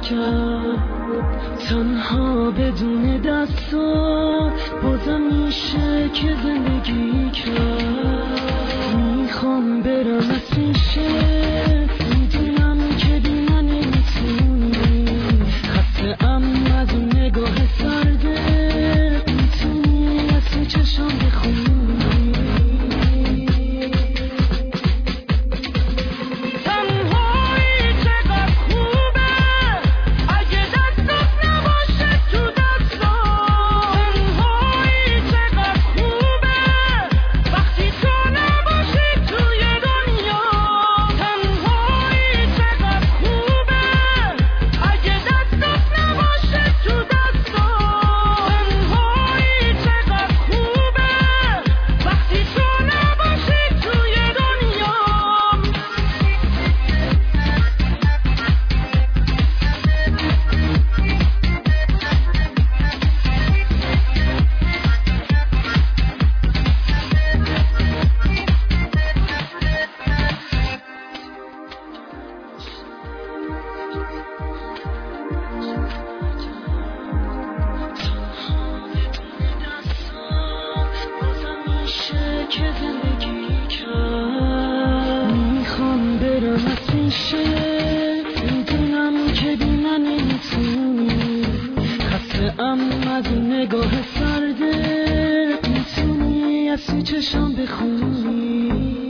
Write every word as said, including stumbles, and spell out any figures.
کرد، تنها بدون دستات بازم میشه که زندگی کرد. میخوام برم از این شهر، میدونم که بی من نمیتونی، خسته ام از اون نگاه سرده، میتونی از تو چشام بخونی. که زندگی کرد، میخوام برم از این شهر، میدونم که بی من نمیتونی، خسته ام از این نگاه سرده، میتونی از تو چشام بخونی.